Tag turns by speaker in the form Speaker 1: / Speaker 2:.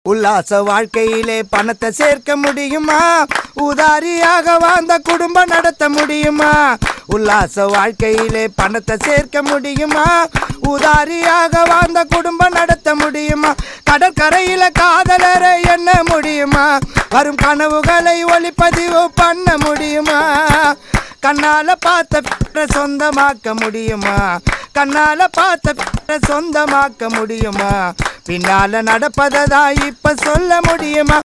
Speaker 1: உல்லாச வாழ்க்கையிலே பணத்தை சேர்க்க முடியுமா? உதாரியாக வாழ்ந்த குடும்பம் நடத்த முடியுமா? உல்லாச வாழ்க்கையிலே பணத்தை சேர்க்க முடியுமா? உதாரியாக வாழ்ந்த குடும்பம் நடத்த முடியுமா? கடற்கரையில காதலரை எண்ண முடியுமா? வரும் கனவுகளை ஒளிப்பதிவு பண்ண முடியுமா? கண்ணால பார்த்த சொந்தமாக்க முடியுமா? கண்ணால பார்த்த சொந்தமாக்க முடியுமா? பின்னால நடப்பதா இப்ப சொல்ல முடியுமா?